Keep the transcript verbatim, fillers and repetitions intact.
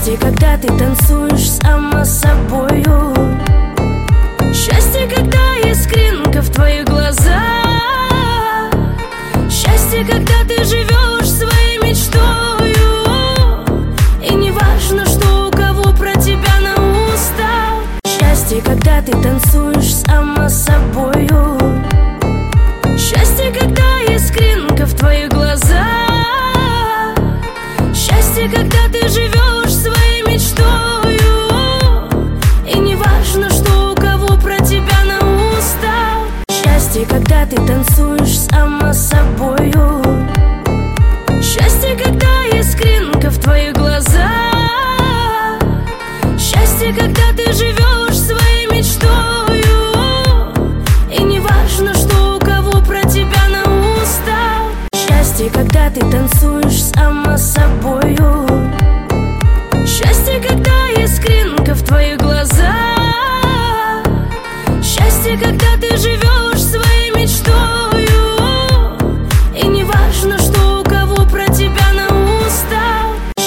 Счастье, когда ты танцуешь сама с собою. Счастье, когда искринка в твоих глазах. Счастье, когда ты живешь своей мечтою. И не важно, что у кого про тебя на устах. Счастье, когда ты танцуешь сама с собою. Счастье, когда искринка в твоих глазах. Счастье, когда ты живешь своей мечтою. И не важно, что у кого про тебя на устах. Счастье, когда ты танцуешь сама с собою. Счастье, когда искринка в твоих глазах. Счастье, когда ты живешь своей мечтою. И не важно, что у кого про тебя на устах. Счастье, когда ты танцуешь сама с собою. Счастье, когда искринка в твоих глазах. Счастье, когда ты живешь